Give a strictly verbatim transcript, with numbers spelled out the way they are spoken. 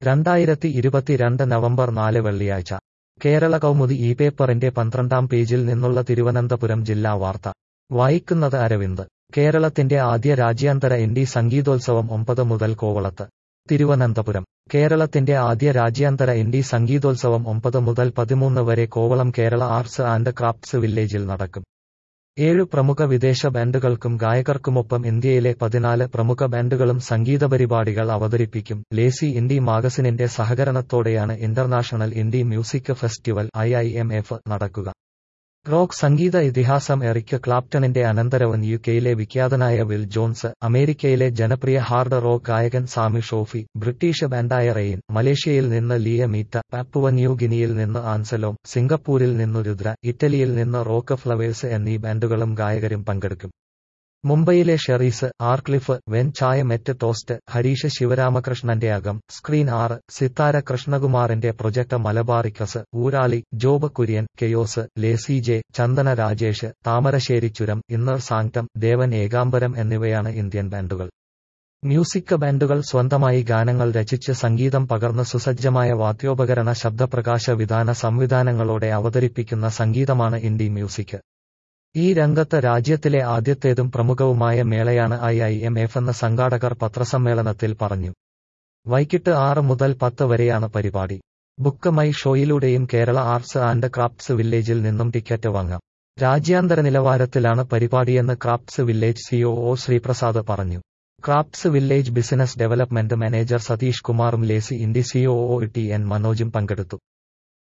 രണ്ടായിരത്തി ഇരുപത്തിരണ്ട് നവംബർ നാല് വെള്ളിയാഴ്ച കേരള കൗമുദി ഈ പേപ്പറിന്റെ പന്ത്രണ്ടാം പേജിൽ നിന്നുള്ള തിരുവനന്തപുരം ജില്ലാ വാർത്ത വായിക്കുന്നത് അരവിന്ദ്. കേരളത്തിന്റെ ആദ്യ രാജ്യാന്തര ഇൻഡി സംഗീതോത്സവം ഒമ്പത് മുതൽ കോവളത്ത്. തിരുവനന്തപുരം. കേരളത്തിന്റെ ആദ്യ രാജ്യാന്തര ഇൻഡി സംഗീതോത്സവം ഒമ്പത് മുതൽ പതിമൂന്ന് വരെ Kovalam Kerala arts and crafts വില്ലേജിൽ നടക്കും. ഏഴു പ്രമുഖ വിദേശ ബാൻഡുകൾക്കും ഗായകർക്കുമൊപ്പം ഇന്ത്യയിലെ പതിനാല് പ്രമുഖ ബാൻഡുകളും സംഗീതപരിപാടികൾ അവതരിപ്പിക്കും. ലേസി ഇൻഡി മാഗസിനിന്റെ സഹകരണത്തോടെയാണ് international indie music festival I I M F നടക്കുക. റോക്ക് സംഗീത ഇതിഹാസം എറിക് ക്ലാപ്റ്റണിന്റെ അനന്തരവൻ യുകെയിലെ വിഖ്യാതനായ വിൽ ജോൺസ്, അമേരിക്കയിലെ ജനപ്രിയ ഹാർഡ് റോക്ക് ഗായകൻ സാമി ഷോഫി, ബ്രിട്ടീഷ് ബാൻഡായ റെയിൻ, മലേഷ്യയിൽ നിന്ന് ലിയ മീറ്റ, പാപ്പുവ ന്യൂ ഗിനിയിൽ നിന്ന് ആൻസലോം, സിംഗപ്പൂരിൽ നിന്നു രുദ്ര, ഇറ്റലിയിൽ നിന്ന് റോക്ക് ഫ്ലവേഴ്സ് എന്നീ ബാൻഡുകളും ഗായകരും പങ്കെടുക്കും. മുംബൈയിലെ ഷെറീസ്, ആർക്ലിഫ്, when chai met toast, Harish ശിവരാമകൃഷ്ണന്റെ അകം, സ്ക്രീൻ ആറ്, സിത്താര കൃഷ്ണകുമാറിന്റെ project Malabaricus, Oorali, Job Kurian, chaos, lazy J, Chandana Rajesh, Thamarassery Churam, inner സാങ്ക്ടം, ദേവൻ ഏകാംബരം എന്നിവയാണ് ഇന്ത്യൻ ബാൻഡുകൾ. മ്യൂസിക് ബാൻഡുകൾ സ്വന്തമായി ഗാനങ്ങൾ രചിച്ച് സംഗീതം പകർന്ന് സുസജ്ജമായ വാദ്യോപകരണ ശബ്ദപ്രകാശ വിധാന സംവിധാനങ്ങളോടെ അവതരിപ്പിക്കുന്ന സംഗീതമാണ് ഇൻഡി മ്യൂസിക്. ഈ രംഗത്ത് രാജ്യത്തിലെ ആദ്യത്തേതും പ്രമുഖവുമായ മേളയാണ് ഐ ഐ എം എഫ് എന്ന് സംഘാടകർ പത്രസമ്മേളനത്തിൽ പറഞ്ഞു. വൈകിട്ട് ആറ് മുതൽ പത്ത് വരെയാണ് പരിപാടി. ബുക്ക് മൈ ഷോയിലൂടെയും കേരള ആർട്സ് ആൻഡ് ക്രാഫ്റ്റ്സ് വില്ലേജിൽ നിന്നും ടിക്കറ്റ് വാങ്ങാം. രാജ്യാന്തര നിലവാരത്തിലാണ് പരിപാടിയെന്ന് crafts village C O O Sreeprasad പറഞ്ഞു. Crafts village business development manager Satheesh കുമാറും lazy indie C O O T N മനോജും പങ്കെടുത്തു.